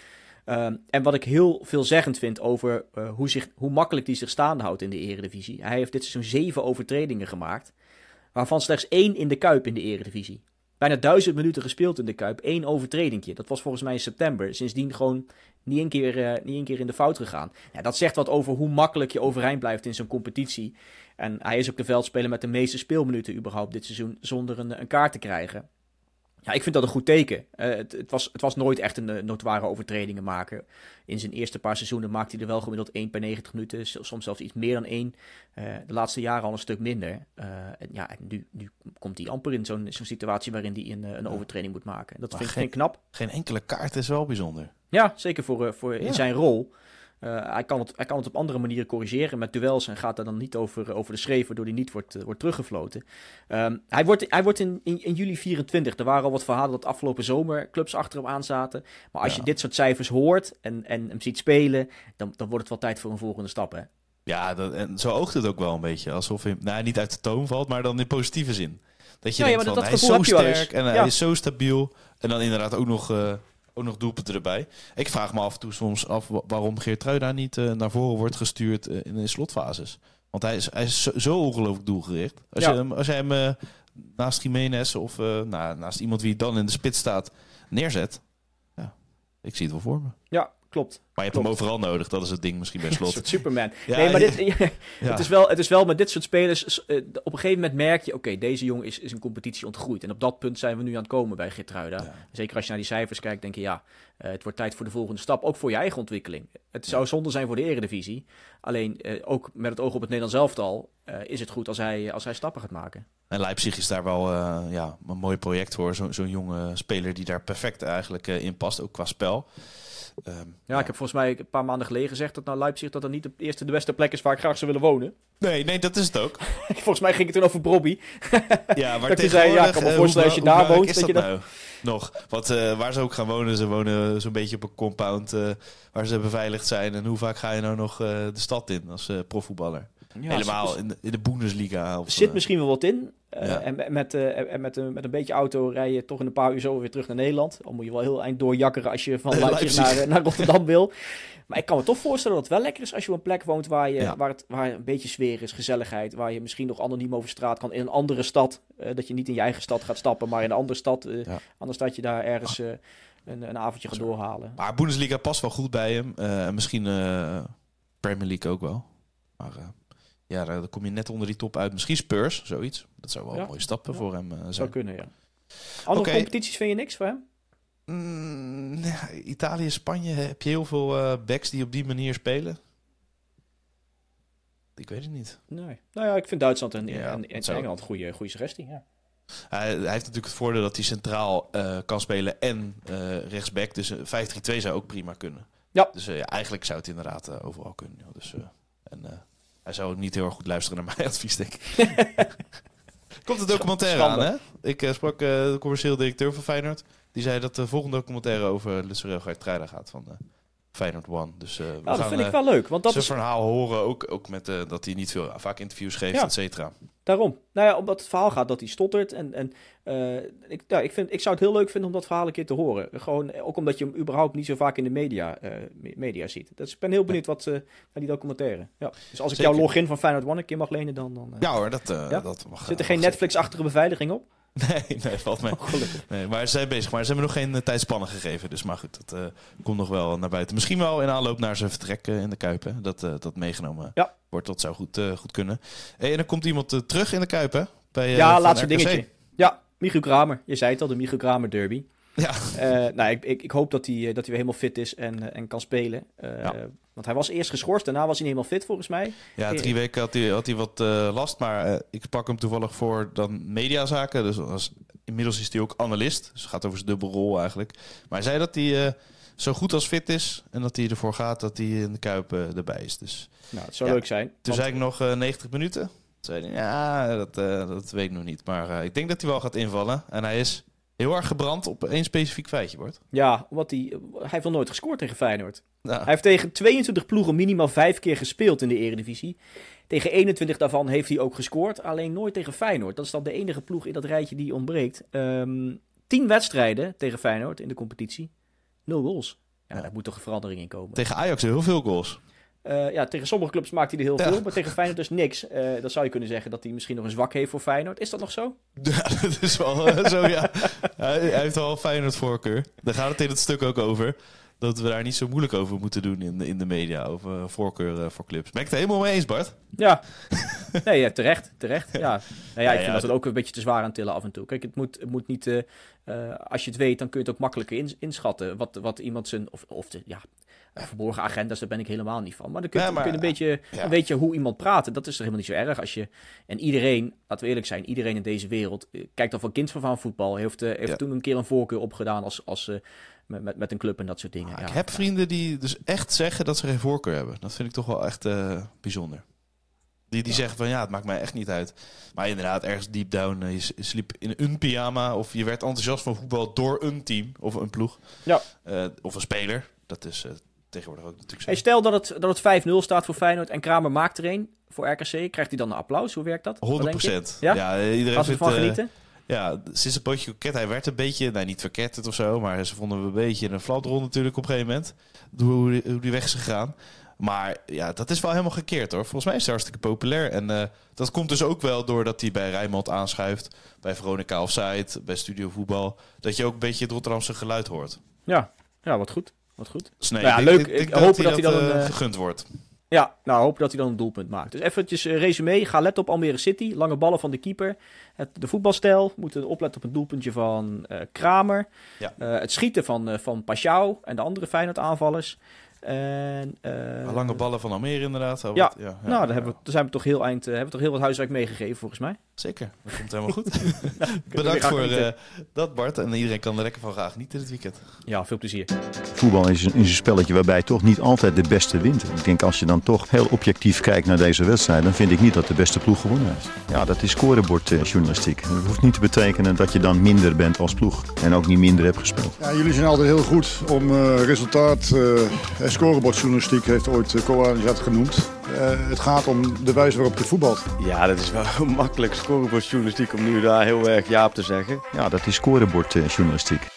Um, en wat ik heel veelzeggend vind over uh, hoe, zich, hoe makkelijk hij zich staande houdt in de Eredivisie. Hij heeft dit seizoen zeven overtredingen gemaakt, waarvan slechts één in de Kuip in de Eredivisie. Bijna duizend minuten gespeeld in de Kuip, één overtredingje. Dat was volgens mij in september. Sindsdien gewoon niet één keer, uh, niet één keer in de fout gegaan. Ja, dat zegt wat over hoe makkelijk je overeind blijft in zo'n competitie. En hij is ook de veldspeler met de meeste speelminuten überhaupt dit seizoen zonder een, een kaart te krijgen. Ja, ik vind dat een goed teken. Uh, het, het, was, het was nooit echt een uh, notoire overtredingen maken. In zijn eerste paar seizoenen maakte hij er wel gemiddeld één per negentig minuten. Soms zelfs iets meer dan één. Uh, de laatste jaren al een stuk minder. Uh, en ja, en nu, nu komt hij amper in zo'n, zo'n situatie waarin hij een, een overtreding moet maken. Dat vind ik, geen, vind ik knap. Geen enkele kaart is wel bijzonder. Ja, zeker voor, uh, voor ja. in zijn rol. Uh, hij, kan het, hij kan het op andere manieren corrigeren met duels en gaat daar dan niet over, over de schreef, waardoor hij niet wordt, uh, wordt teruggefloten. Um, hij wordt, hij wordt in, in, in juli vierentwintig, er waren al wat verhalen dat afgelopen zomer clubs achter hem aan zaten. Maar als ja. je dit soort cijfers hoort en, en hem ziet spelen, dan, dan wordt het wel tijd voor een volgende stap, hè? Ja, dat, en zo oogt het ook wel een beetje. Alsof hij nou, niet uit de toon valt, maar dan in positieve zin. Dat je ja, denkt ja, maar van, dat, hij dat is zo sterk is. en ja. hij is zo stabiel. En dan inderdaad ook nog... Uh, Ook nog doelpunten erbij. Ik vraag me af en toe soms af waarom Geertruida niet uh, naar voren wordt gestuurd uh, in de slotfases. Want hij is, hij is zo, zo ongelooflijk doelgericht. Als, ja. je hem, als jij hem uh, naast Jiménez of uh, nou, naast iemand wie dan in de spits staat neerzet. Ja, ik zie het wel voor me. Ja, klopt. Maar je hebt klopt. hem overal nodig. Dat is het ding misschien bij Slot. Een soort Superman. Ja, nee, maar dit, ja, ja. het, is wel, het is wel met dit soort spelers... Uh, op een gegeven moment merk je... Oké, okay, deze jongen is, is een competitie ontgroeid. En op dat punt zijn we nu aan het komen bij Geertruida. Ja. Zeker als je naar die cijfers kijkt, denk je... ja, uh, het wordt tijd voor de volgende stap. Ook voor je eigen ontwikkeling. Het ja. zou zonde zijn voor de Eredivisie. Alleen, uh, ook met het oog op het Nederlands elftal... Uh, is het goed als hij, als hij stappen gaat maken. En Leipzig is daar wel uh, ja, een mooi project voor. Zo, zo'n jonge speler die daar perfect eigenlijk uh, in past. Ook qua spel. Um, ja, ja, ik heb volgens mij een paar maanden geleden gezegd dat nou Leipzig dat dat niet de eerste de beste plek is waar ik graag zou willen wonen. Nee, nee, dat is het ook. Volgens mij ging het toen over Brobby. Ja, maar dat je zei, ja, ik kan me voorstellen als je daar woont. Dat, dat je dat nou nog? Want uh, waar ze ook gaan wonen, ze wonen zo'n beetje op een compound uh, waar ze beveiligd zijn. En hoe vaak ga je nou nog uh, de stad in als uh, profvoetballer? Ja, helemaal zit, in, de, in de Bundesliga. Of, zit uh, misschien wel wat in. Uh, ja. En met, uh, en met, uh, met een beetje auto rij je toch in een paar uur zo weer terug naar Nederland. Dan moet je wel heel eind doorjakkeren als je van Leipzig naar, naar Rotterdam wil. Maar ik kan me toch voorstellen dat het wel lekker is als je op een plek woont waar, je, ja. waar, het, waar een beetje sfeer is, gezelligheid. Waar je misschien nog anoniem over straat kan in een andere stad. Uh, dat je niet in je eigen stad gaat stappen, maar in een andere stad. Uh, ja. Anders dat je daar ergens uh, een, een avondje gaat doorhalen. Maar Bundesliga past wel goed bij hem. Uh, misschien uh, Premier League ook wel. Maar... Uh, Ja, dan kom je net onder die top uit. Misschien Spurs, zoiets. Dat zou wel ja. een mooie stap ja. voor hem uh, zijn. Zou kunnen, ja. Andere okay. competities vind je niks voor hem? Mm, ja, Italië, Spanje, heb je heel veel uh, backs die op die manier spelen? Ik weet het niet. Nee. Nou ja, ik vind Duitsland en, ja, en, en Engeland een goede, goede suggestie, ja. Uh, hij heeft natuurlijk het voordeel dat hij centraal uh, kan spelen en uh, rechtsback. Dus uh, vijf drie twee zou ook prima kunnen. Ja. Dus uh, ja, eigenlijk zou het inderdaad uh, overal kunnen. Joh. Dus, uh, en... Uh, Hij zou ook niet heel erg goed luisteren naar mijn advies, denk ik. Komt de documentaire Schande. aan, hè? Ik uh, sprak uh, de commercieel directeur van Feyenoord. Die zei dat de volgende documentaire over Lucerel Geertruida gaat van uh, Feyenoord One. Dus uh, we nou, gaan, dat vind ik wel leuk. Want dat zijn is... verhaal horen, ook, ook met uh, dat hij niet veel vaak interviews geeft, ja. et cetera. Daarom. Nou ja, omdat het verhaal gaat dat hij stottert. En, en uh, ik, nou, ik, vind, ik zou het heel leuk vinden om dat verhaal een keer te horen. Gewoon, ook omdat je hem überhaupt niet zo vaak in de media, uh, media ziet. Dus ik ben heel benieuwd wat uh, naar die documentaire. Ja. Dus als ik Zeker. jouw login van Feyenoord One een keer mag lenen, dan... dan uh, ja hoor, dat, uh, ja? dat mag. Zit er geen Netflix-achtige beveiliging op? Nee, nee, valt mee. Oh, nee, maar ze zijn bezig. Maar ze hebben nog geen uh, tijdspannen gegeven. Dus maar goed, dat uh, komt nog wel naar buiten. Misschien wel in aanloop naar zijn vertrek uh, in de Kuip. Hè? Dat, uh, dat meegenomen ja. wordt. Dat zou goed, uh, goed kunnen. Hey, en dan komt iemand uh, terug in de Kuip, hè? Bij, uh, ja, laatste dingetje. Ja, Michiel Kramer. Je zei het al, de Michiel Kramer derby. Ja. Uh, nou, ik, ik, ik hoop dat hij, dat hij weer helemaal fit is en, uh, en kan spelen. Uh, ja. Want hij was eerst geschorst, daarna was hij niet helemaal fit volgens mij. Ja, drie weken had hij, had hij wat uh, last, maar uh, ik pak hem toevallig voor dan mediazaken. Dus als, inmiddels is hij ook analist, dus het gaat over zijn dubbelrol eigenlijk. Maar hij zei dat hij uh, zo goed als fit is en dat hij ervoor gaat dat hij in de Kuip uh, erbij is. Dus, nou, het zou ja, leuk zijn. Toen want... zei ik nog uh, negentig minuten. Toen zei hij, ja, dat, uh, dat weet ik nog niet. Maar uh, ik denk dat hij wel gaat invallen en hij is... heel erg gebrand op één specifiek feitje, wordt. Ja, omdat hij, hij heeft wel nooit gescoord tegen Feyenoord. Nou. Hij heeft tegen tweeëntwintig ploegen minimaal vijf keer gespeeld in de Eredivisie. Tegen eenentwintig daarvan heeft hij ook gescoord, alleen nooit tegen Feyenoord. Dat is dan de enige ploeg in dat rijtje die ontbreekt. Um, tien wedstrijden tegen Feyenoord in de competitie, nul goals. Ja, daar moet toch een verandering in komen. Tegen Ajax heel veel goals. Uh, ja, tegen sommige clubs maakt hij er heel Ja. veel, maar tegen Feyenoord dus niks. Uh, dan zou je kunnen zeggen dat hij misschien nog een zwak heeft voor Feyenoord. Is dat nog zo? Ja, dat is wel uh, zo, ja. Hij, hij heeft wel een Feyenoord voorkeur. Daar gaat het in het stuk ook over. Dat we daar niet zo moeilijk over moeten doen in de, in de media. Over voorkeur uh, voor clubs. Ben ik het helemaal mee eens, Bart? Ja. Nee, ja, terecht. terecht. Ja. Nou ja, ik Ja, vind ja, dat het ook een beetje te zwaar aan tillen af en toe. Kijk, het moet, het moet niet... Uh, uh, als je het weet, dan kun je het ook makkelijker in, inschatten. Wat, wat iemand zijn... Of, of de, ja, verborgen agenda's, daar ben ik helemaal niet van. Maar dan kun je, Ja, maar, kun je een beetje... ja. Dan weet je hoe iemand praat. En dat is er helemaal niet zo erg. Als je, en iedereen, laten we eerlijk zijn, iedereen in deze wereld... Uh, kijkt al van kind van aan voetbal. Heeft, uh, heeft Ja. toen een keer een voorkeur opgedaan als... als uh, Met, met, met een club en dat soort dingen. Ah, ja. Ik heb vrienden die dus echt zeggen dat ze geen voorkeur hebben. Dat vind ik toch wel echt uh, bijzonder. Die, die ja. zeggen van ja, het maakt mij echt niet uit. Maar inderdaad, ergens deep down, uh, je sliep in een pyjama... of je werd enthousiast van voetbal door een team of een ploeg. Ja. Uh, of een speler. Dat is uh, tegenwoordig ook natuurlijk zo. Hey, stel dat het, dat het vijf nul staat voor Feyenoord en Kramer maakt er een voor R K C. Krijgt hij dan een applaus? Hoe werkt dat? honderd procent. Ja? Ja, iedereen Als we vindt, ervan uh, genieten? Ja, sinds een pootje koket. Hij werd een beetje, nee, niet verketterd of zo, maar ze vonden we een beetje een fladdrol natuurlijk op een gegeven moment. Hoe die, hoe die weg is gegaan. Maar ja, dat is wel helemaal gekeerd hoor. Volgens mij is hij hartstikke populair. En uh, dat komt dus ook wel doordat hij bij Rijnmond aanschuift. Bij Veronica Offside, bij Studio Voetbal. Dat je ook een beetje het Rotterdamse geluid hoort. Ja, ja wat goed. Wat goed. Dus nee, nou ja, ik, leuk. Ik, ik, ik ik hoop dat, dat hij dan uh, een... Uh, gegund wordt. Ja, nou hoop dat hij dan een doelpunt maakt. Dus eventjes uh, resume. Ga letten op Almere City. Lange ballen van de keeper. Het, de voetbalstijl. We moeten opletten op een doelpuntje van uh, Kramer. Ja. Uh, het schieten van, uh, van Paschal en de andere Feyenoord aanvallers. En, uh, Lange ballen van Almere inderdaad. Oh, ja. Wat, ja, ja, nou, daar, ja. hebben we, daar zijn we toch heel eind, uh, hebben we toch heel wat huiswerk meegegeven volgens mij. Zeker, dat komt helemaal goed. Bedankt voor uh, dat Bart. En iedereen kan er lekker van gaan genieten dit weekend. Ja, veel plezier. Voetbal is een, is een spelletje waarbij toch niet altijd de beste wint. Ik denk als je dan toch heel objectief kijkt naar deze wedstrijd, dan vind ik niet dat de beste ploeg gewonnen heeft. Ja, dat is scorebordjournalistiek. Dat hoeft niet te betekenen dat je dan minder bent als ploeg. En ook niet minder hebt gespeeld. Ja, jullie zijn altijd heel goed om uh, resultaat. Uh, scorebordjournalistiek heeft ooit uh, Koanjat genoemd. Uh, het gaat om de wijze waarop je voetbalt. Ja, dat is wel makkelijk scorebordjournalistiek om nu daar heel erg ja op te zeggen. Ja, dat is scorebordjournalistiek.